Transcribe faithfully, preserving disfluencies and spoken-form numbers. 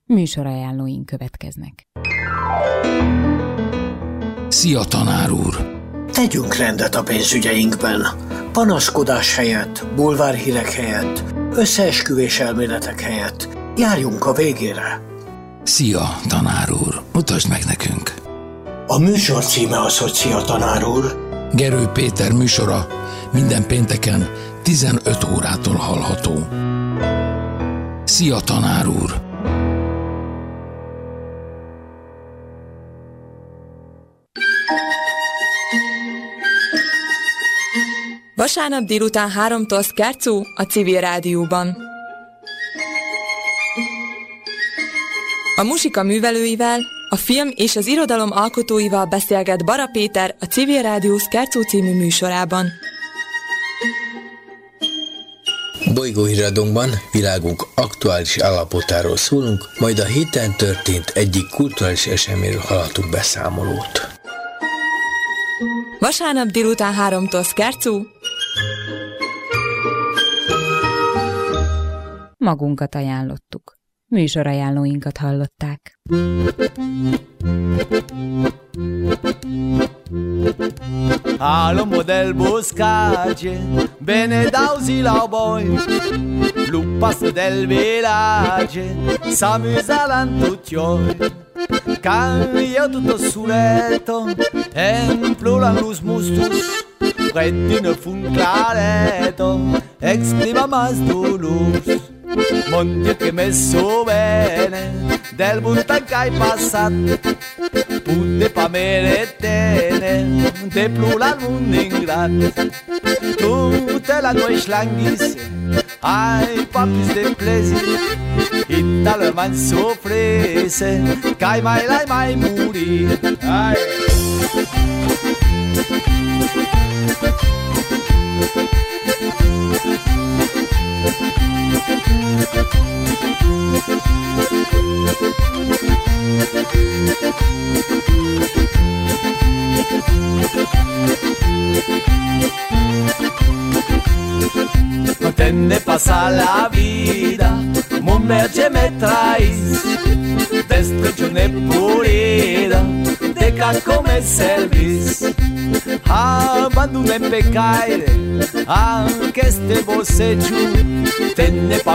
Műsorajánlóink következnek. Szia, tanár úr! Tegyünk rendet a pénzügyeinkben. Panaszkodás helyett, bulvárhírek helyett, összeesküvés elméletek helyett járjunk a végére. Szia, tanár úr! Mutasd meg nekünk! A műsor címe az, hogy Szia, tanár úr. Gerő Péter műsora minden pénteken tizenöt órától hallható. Szia, tanár úr! Vasárnap délután háromtól Szkárczó a Civil Rádióban. A muzsika művelőivel, a film és az irodalom alkotóival beszélget Bara Péter a Civil Rádió Szkárczó című műsorában. Bolygóhíradónkban világunk aktuális állapotáról szólunk, majd a héten történt egyik kulturális eseményről hallhatunk beszámolót. Vasárnap délután háromtól Szkárczó. Magunkat ajánlottuk. Műsorajánlóinkat hallották. Al lomo del boscace, bene dausi la boi, lupas del village, s'amusalan tutti oi. Can io tutto suretto, empluran lus mustus, rettino fun clareto, exprima mas dolus. Monti che messo bene, del buntan che hai passato, putte pa meretene, de plural mun ingrat. Tutte la noi schlanghisse, ai papis de plesi, italo man sofrese, che mai lai mai muri. Ai. No te ne pasa la vida, mon merge me traes, destruccione purida, de ca come servis. Abandone pecaire, anche este bosegiu, te ne pa